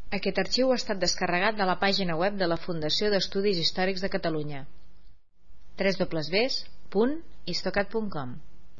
Aquest arxiu ha estat descarregat de la pàgina web de la Fundació d'Estudis Històrics de Catalunya. www.histocat.com.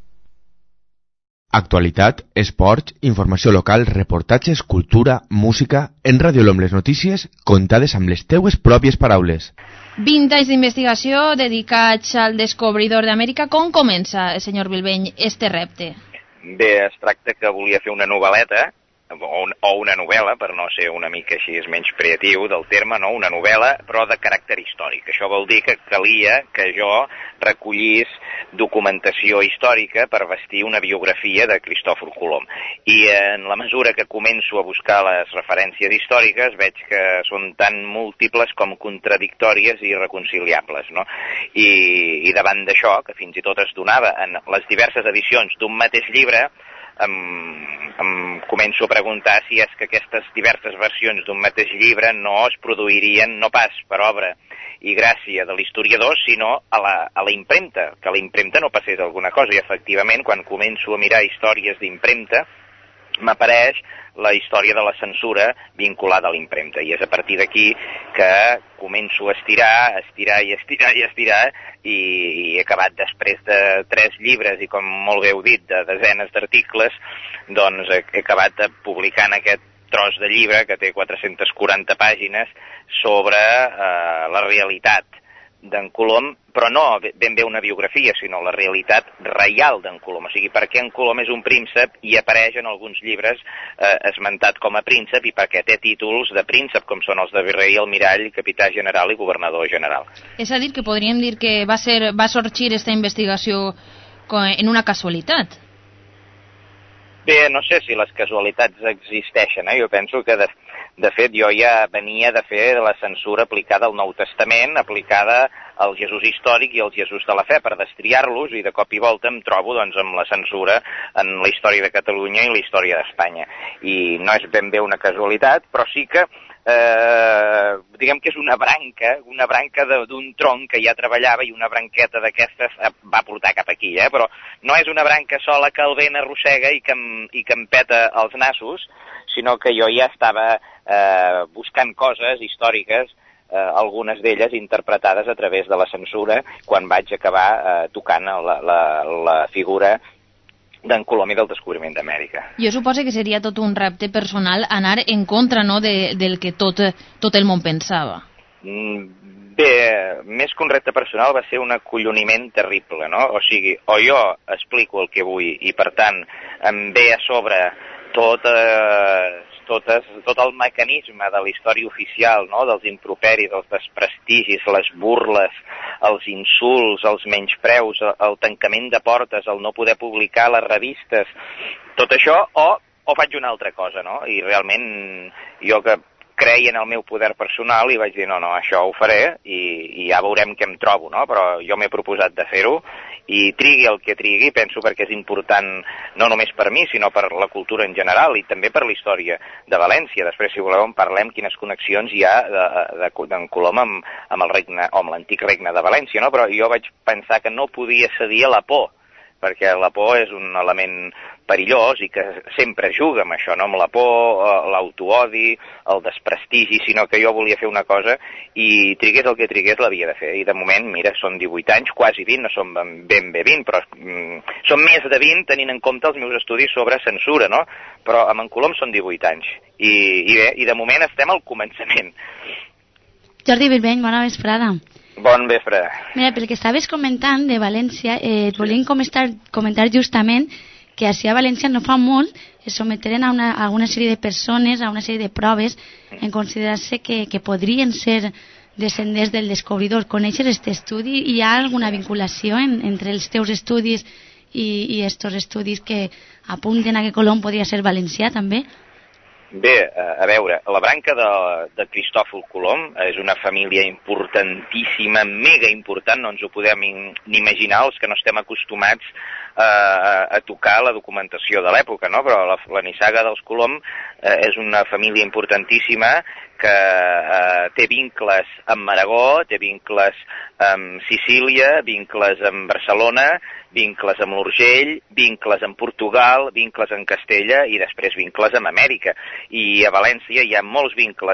Actualitat, esports, informació local, reportatges, cultura, música... En Ràdio L'Om les notícies contades amb les teues pròpies paraules. 20 anys d'investigació dedicats al descobridor d'Amèrica. Com comença, senyor Bilbeny, este repte? Bé, es tracta que volia fer una novel·leta, o una novel·la, per no ser una mica així menys creatiu del terme, no? Una novel·la, però de caràcter històric. Això vol dir que calia que jo recollís documentació històrica per vestir una biografia de Cristòfor Colom. I en la mesura que començo a buscar les referències històriques veig que són tan múltiples com contradictòries i irreconciliables, no? I davant d'això, que fins i tot es donava en les diverses edicions d'un mateix llibre, em començo a preguntar si és que aquestes diverses versions d'un mateix llibre no es produirien no pas per obra i gràcia de l'historiador, sinó a la impremta, que a la impremta no passés alguna cosa. I efectivament, quan començo a mirar històries d'impremta, m'apareix la història de la censura vinculada a l'impremta. I és a partir d'aquí que començo a estirar i he acabat després de 3 llibres i, com molt bé heu dit, de desenes d'articles, doncs he acabat publicant aquest tros de llibre que té 440 pàgines sobre la realitat d'en Colom, però no ben bé una biografia, sinó la realitat real d'en Colom. O sigui, per què en Colom és un príncep i apareix en alguns llibres esmentat com a príncep i perquè té títols de príncep, com són els de virrei, almirall, capità general i governador general. És a dir, que podríem dir que va sorgir aquesta investigació en una casualitat. Bé, no sé si les casualitats existeixen, Jo penso que, de fet, jo ja venia de fer la censura aplicada al Nou Testament, aplicada al Jesús històric i al Jesús de la fe, per destriar-los, i de cop i volta em trobo doncs, amb la censura en la història de Catalunya i la història d'Espanya. I no és ben bé una casualitat, però sí que diguem que és una branca d'un tronc que ja treballava, i una branqueta d'aquestes va portar cap aquí, però no és una branca sola que el vent arrossega i que em peta els nassos, sinó que jo ja estava buscant coses històriques, algunes d'elles interpretades a través de la censura, quan vaig acabar tocant la figura d'en Colom i del descobriment d'Amèrica. Jo suposo que seria tot un repte personal anar en contra, no?, del que tot el món pensava. Bé, més que un repte personal va ser un acolloniment terrible, no? O sigui, o jo explico el que vull i, per tant, em ve a sobre tot el mecanisme de la història oficial, no? Dels improperis, dels desprestigis, les burles, els insults, els menyspreus, el tancament de portes, el no poder publicar les revistes, tot això, o faig una altra cosa, no? I realment jo que creia en el meu poder personal i vaig dir no, això ho faré i ja veurem què em trobo, no? Però jo m'he proposat de fer-ho i trigui el que trigui, penso perquè és important no només per mi, sinó per la cultura en general i també per la història de València. Després, si voleu, en parlem quines connexions hi ha d'en Colom amb el regne, o amb l'antic regne de València, no? Però jo vaig pensar que no podia cedir a la por, perquè la por és un element perillós i que sempre juga amb això, no? Amb la por, l'autoodi, el desprestigi, sinó que jo volia fer una cosa i trigués el que trigués l'havia de fer. I de moment, mira, són 18 anys, quasi 20, no són ben bé 20, però són més de 20 tenint en compte els meus estudis sobre censura, no? Però amb en Colom són 18 anys. I bé, i de moment estem al començament. Jordi Bilbeny, bona vesprada. Bon vespre. Mira, pel que estaves comentant de València, et volíem comentar justament que així a València no fa molt es someteren a una sèrie de persones, a una sèrie de proves, en considerar-se que podrien ser descendents del descobridor. Coneixes aquest estudi? Hi ha alguna vinculació entre els teus estudis i estos estudis que apunten a que Colom podria ser valencià també? Bé, a veure, la branca de Cristòfor Colom és una família importantíssima, mega important, no ens ho podem ni imaginar els que no estem acostumats a tocar la documentació de l'època, no? Però la nissaga dels Colom és una família importantíssima que té vincles amb Aragó, té vincles amb Sicília, vincles amb Barcelona vincles amb l'Urgell, vincles amb Portugal, vincles amb Castella i després vincles amb Amèrica. I a València hi ha molts vincles,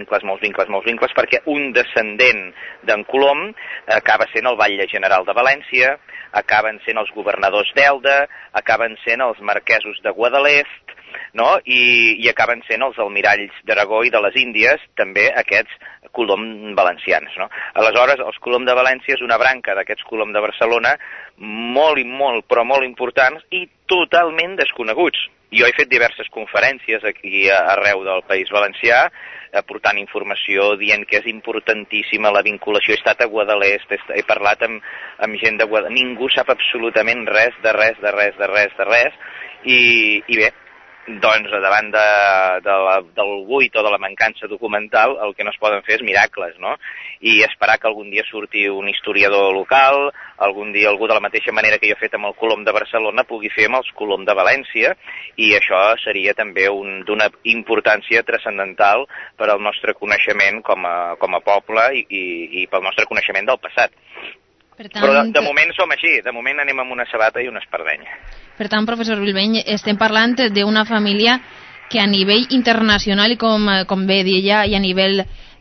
perquè un descendent d'en Colom acaba sent el batlle general de València, acaben sent els governadors d'Elda, acaben sent els marquesos de Guadalest, no? I acaben sent els almiralls d'Aragó i de les Índies, també aquests Colom valencians, no? Aleshores, els Colom de València és una branca d'aquests Colom de Barcelona molt, molt importants i totalment desconeguts. Jo he fet diverses conferències aquí arreu del País Valencià, aportant informació, dient que és importantíssima la vinculació. He estat a Guadalest, he parlat amb gent de Guadalest, ningú sap absolutament res de res, i bé, doncs davant del buit o de la mancança documental el que no es poden fer és miracles, no? I esperar que algun dia surti un historiador local, algun dia algú de la mateixa manera que jo he fet amb el Colom de Barcelona pugui fer amb els Colom de València, i això seria també d'una importància transcendental per al nostre coneixement com a poble i pel nostre coneixement del passat. Per tant, però de moment som així, de moment anem amb una sabata i una espardenya. Per tant, professor Bilbeny, estem parlant d'una família que a nivell internacional i com bé deia, i a nivell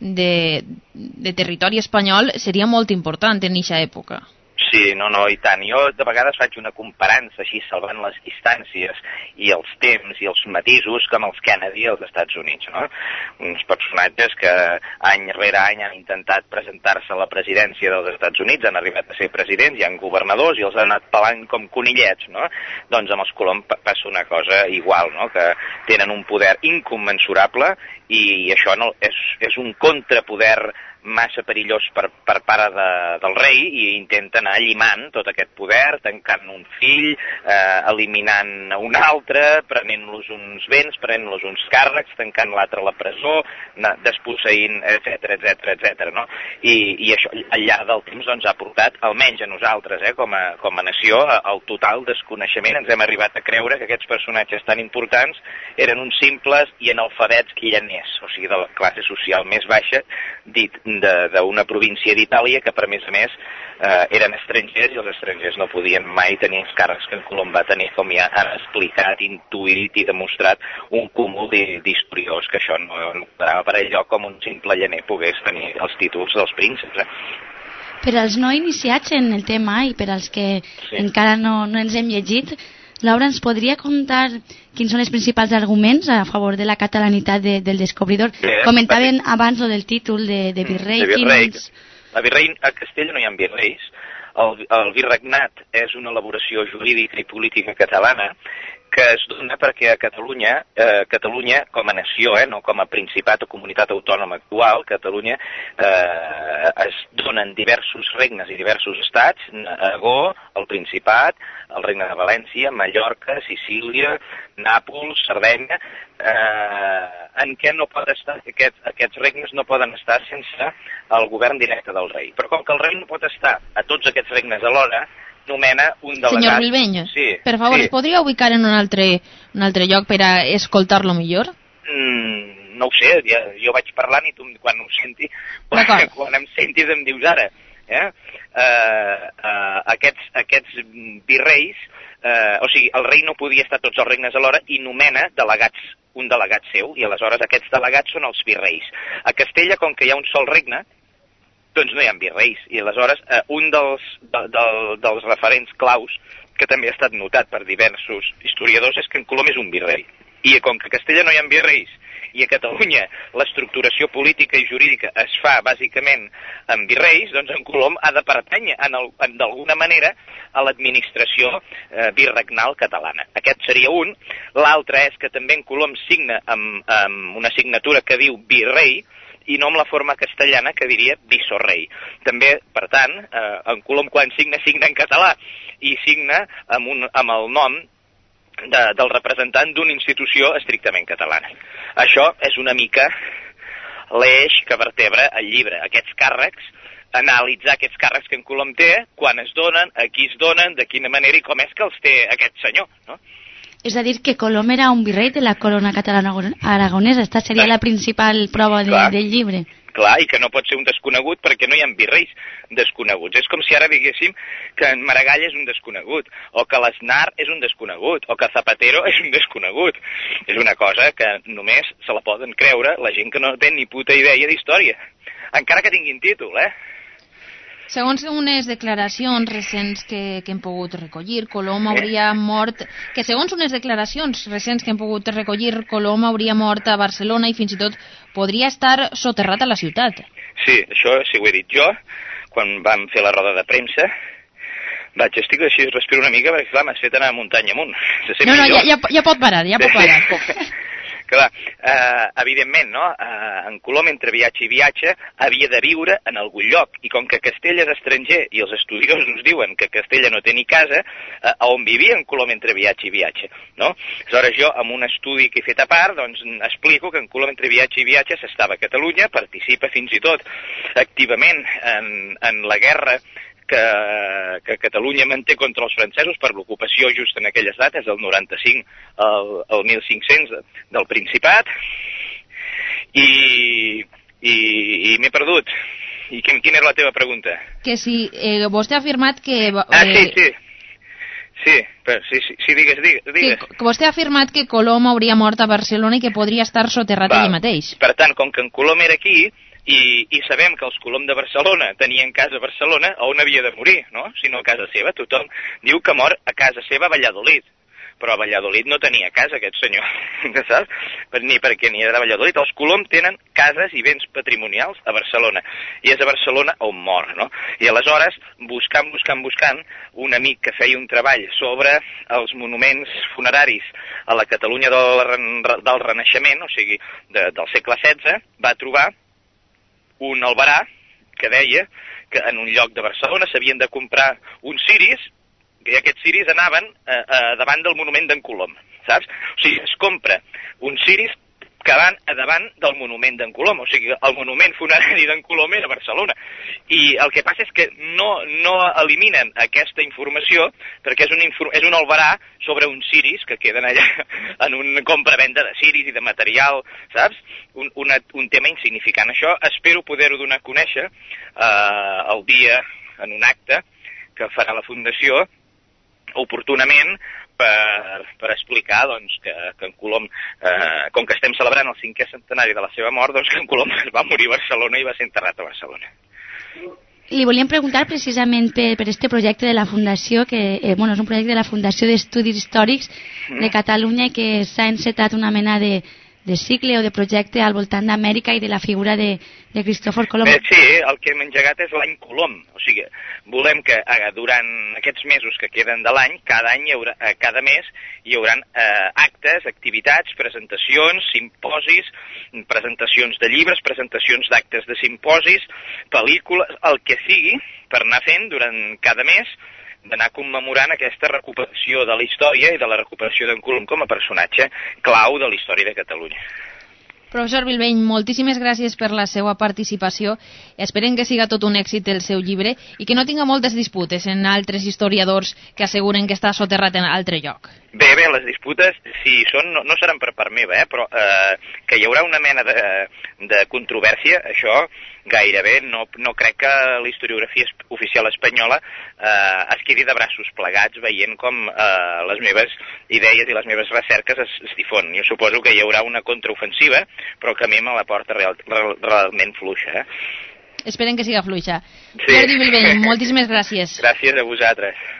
de territori espanyol seria molt important en aquesta època. Sí, no, i tant. Jo de vegades faig una comparança així, salvant les distàncies i els temps i els matisos com els Kennedy als Estats Units, no? Uns personatges que any rere any han intentat presentar-se a la presidència dels Estats Units, han arribat a ser presidents, hi ha governadors i els han anat pelant com conillets, no? Doncs amb els Colom passa una cosa igual, no? Que tenen un poder incommensurable i això no, és un contrapoder massa perillós per part del rei, i intenta anar llimant tot aquest poder, tancant un fill, eliminant un altre, prenent-los uns béns, prenent-los uns càrrecs, tancant l'altre a la presó, desposseint, etc., no? I això al llarg del temps doncs, ha portat, almenys a nosaltres, com a nació, al total desconeixement. Ens hem arribat a creure que aquests personatges tan importants eren uns simples i analfabets llaners, o sigui, de la classe social més baixa, dit d'una província d'Itàlia que, per més a més, eren estrangers, i els estrangers no podien mai tenir els càrrecs que en Colom va tenir, com ja han explicat, intuït i demostrat un cúmul d'historiós, que això no quedava per enlloc com un simple llaner pogués tenir els títols dels prínceps. Per als no iniciats en el tema i per als que encara no ens hem llegit, Laura, ens podria contar quins són els principals arguments a favor de la catalanitat del descobridor? Comentaven abans lo del títol de virrei. A Castella no hi ha virreis. El virregnat és una elaboració jurídica i política catalana que es dona perquè a Catalunya com a nació, no com a principat o comunitat autònoma actual, Catalunya es donen diversos regnes i diversos estats, Aragó, el Principat, el Regne de València, Mallorca, Sicília, Nàpols, Sardenya, en què no pot estar, aquests regnes no poden estar sense el govern directe del rei. Però com que el rei no pot estar a tots aquests regnes alhora, nomena un delegat. Senyor Bilbeny, per favor, es podria ubicar en un altre lloc per a escoltar-lo millor? No ho sé, jo vaig parlant i tu quan em sentis em dius ara. Aquests virreis, o sigui, el rei no podia estar a tots els regnes alhora i nomena un delegat seu, i aleshores aquests delegats són els virreis. A Castella, com que hi ha un sol regne, doncs no hi ha virreis, i aleshores un dels referents claus que també ha estat notat per diversos historiadors és que en Colom és un virrei, i com que a Castella no hi ha virreis i a Catalunya l'estructuració política i jurídica es fa bàsicament amb virreis, doncs en Colom ha de pertànyer d'alguna manera a l'administració virregnal catalana. Aquest seria un. L'altre és que també en Colom signa amb una signatura que diu virrei, i no amb la forma castellana que diria visorrei. També, per tant, en Colom quan signa en català, i signa amb el nom del representant d'una institució estrictament catalana. Això és una mica l'eix que vertebra el llibre. Aquests càrrecs, analitzar aquests càrrecs que en Colom té, quan es donen, a qui es donen, de quina manera i com és que els té aquest senyor, no? És a dir, que Colom era un virrei de la corona catalana aragonesa. Esta seria la principal prova del llibre. Clar, i que no pot ser un desconegut perquè no hi ha virreis desconeguts. És com si ara diguéssim que en Maragall és un desconegut, o que l'Aznar és un desconegut, o que Zapatero és un desconegut. És una cosa que només se la poden creure la gent que no té ni puta idea d'història. Encara que tinguin títol, Segons unes declaracions recents que hem pogut recollir, Colom hauria mort... Que segons unes declaracions recents que hem pogut recollir, Colom hauria mort a Barcelona i fins i tot podria estar soterrat a la ciutat. Sí, això sí ho he dit jo, quan vam fer la roda de premsa. Estic així, respiro una mica, perquè clar, m'has fet anar muntanya amunt. No, ja pot parar, Clar, evidentment, no? En Colom, entre viatge i viatge, havia de viure en algun lloc. I com que Castella és estranger, i els estudiosos ens diuen que Castella no té ni casa, on vivia en Colom entre viatge i viatge, no? Aleshores jo, amb un estudi que he fet a part, doncs explico que en Colom entre viatge i viatge s'estava a Catalunya, participa fins i tot activament en la guerra que Catalunya manté contra els francesos per l'ocupació just en aquelles dates, del 95 al 1500 del Principat, i m'he perdut. I quina era la teva pregunta? Que si vostè ha afirmat que... Sí, digues. Que vostè ha afirmat que Colom hauria mort a Barcelona i que podria estar soterrat allà mateix. Per tant, com que en Colom era aquí, i sabem que els Colom de Barcelona tenien casa a Barcelona, on havia de morir, no? Si no a casa seva. Tothom diu que mor a casa seva a Valladolid, però a Valladolid no tenia casa aquest senyor, saps? Ni perquè ni era de Valladolid. Els Colom tenen cases i béns patrimonials a Barcelona, i és a Barcelona on mor, no? I aleshores, buscant, un amic que feia un treball sobre els monuments funeraris a la Catalunya del Renaixement, o sigui, del segle XVI, va trobar un albarà que deia que en un lloc de Barcelona s'havien de comprar uns ciris, i aquests ciris anaven davant del monument d'en Colom, saps? O sigui, es compra uns ciris que van a davant del monument d'en Colom, o sigui, el monument funerari d'en Colom era a Barcelona. I el que passa és que no eliminen aquesta informació perquè és un albarà sobre uns ciris que queden allà en una compra-venda de ciris i de material, saps? Un tema insignificant. Això espero poder-ho donar a conèixer el dia en un acte que farà la Fundació oportunament per explicar doncs, que en Colom, com que estem celebrant el 5è centenari de la seva mort, doncs que en Colom es va morir a Barcelona i va ser enterrat a Barcelona. Li volíem preguntar precisament per este projecte de la Fundació, que és un projecte de la Fundació d'Estudis Històrics de Catalunya i que s'ha encetat una mena de cicle o de projecte al voltant d'Amèrica i de la figura de Cristòfor Colom. Sí, el que hem engegat és l'any Colom. O sigui, volem que durant aquests mesos que queden de l'any, cada mes hi haurà actes, activitats, presentacions, simposis, presentacions de llibres, presentacions d'actes de simposis, pel·lícules, el que sigui, per anar fent durant cada mes, d'anar commemorant aquesta recuperació de la història i de la recuperació d'en Colom com a personatge clau de la història de Catalunya. Professor Bilbeny, moltíssimes gràcies per la seva participació. Esperem que siga tot un èxit el seu llibre i que no tinga moltes disputes en altres historiadors que asseguren que està soterrat en altre lloc. Bé, les disputes, si són, no seran per part meva, però que hi haurà una mena de controvèrsia, això gairebé no crec que la historiografia oficial espanyola es quedi de braços plegats veient com les meves idees i les meves recerques es difonen. Jo suposo que hi haurà una contraofensiva, però que a mi me la porta realment fluixa. Esperem que siga fluixa. Sí. Jordi Bilbeny, moltíssimes gràcies. Gràcies a vosaltres.